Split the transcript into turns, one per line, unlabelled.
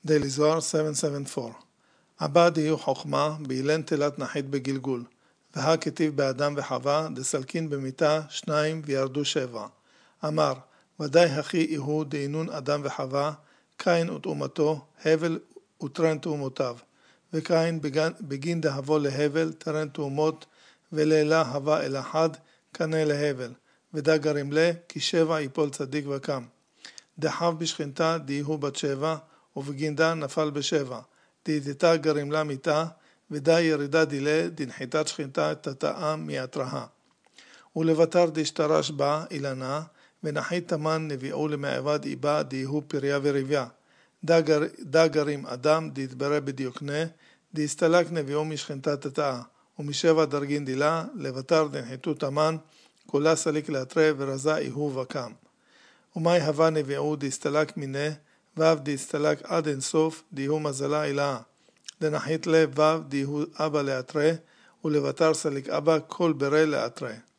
דיילי זוהר 774 הבא דיהו חוכמה באילן תלת נחית בגלגול והכתיב באדם וחווה דסלקין במיתה 2 וירדו 7 אמר ודאי הכי איהו דאינון אדם וחווה קין ותאומתו הבל וטרן תאומותיו וקין בגין דהבו להבל טרן תאומות ולילה הווה אל אחד קנה להבל ודה גרים לה כי 7 יפול צדיק וקם דחב בשכנתה דיהו בת 7 ובגינדה נפל ב7 דהיתתה גרים לה מיתה ודה ירידה דילה דנחיתת שכנתה תתאה מיתראה ולבטר דשתרש בה אילנה ונחית תמן נביאו למעבד איבה דיהו פריה וריביה דה גרים אדם דהתברא בדיוקנה דהסתלק נביאו משכנתה תתאה ומשבע דרגין דילה לבטר דנחיתו תמן כולה סליק להתרה ורזה איהו וקם ומאי הווה נביאו דהסתלק מיני וו דהסתלק עד אינסוף דיהו מזלה אילאה דנחית לב וו דיהו אבא להתרה ולבטר סליק אבא כל ברה להתרה